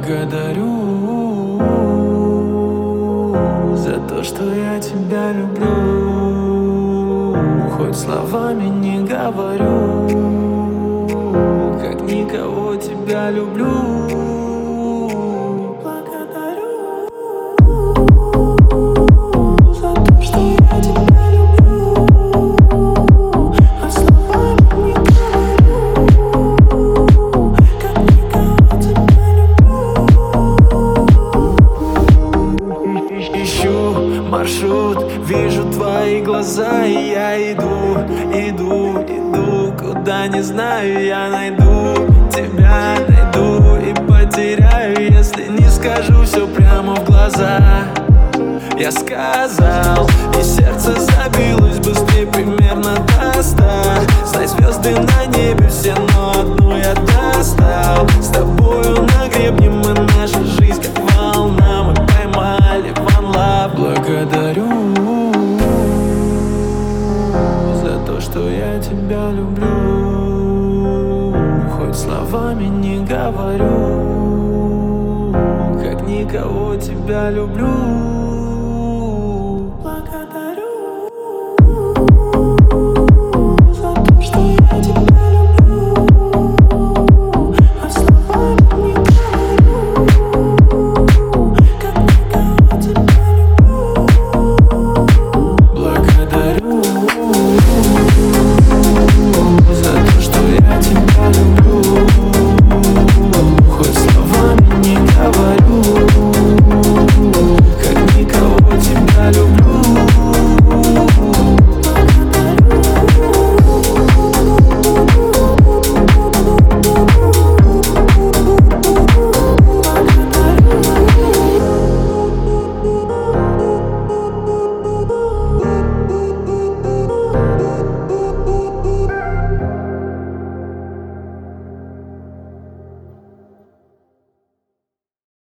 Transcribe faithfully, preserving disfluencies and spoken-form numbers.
Благодарю за то, что я тебя люблю. Хоть словами не говорю, как никого тебя люблю. Маршрут, вижу твои глаза, и я иду, иду, иду, куда не знаю, я найду тебя, найду и потеряю, если не скажу все прямо в глаза. Я сказал, и сердце забилось быстрее примерно до ста. Знай, звезды на небе все, но одну я достал. С тобою на гребне мы, наша жизнь как волна, мы поймали one love. Благодарю за то, что я тебя люблю. Хоть словами не говорю, как никого тебя люблю.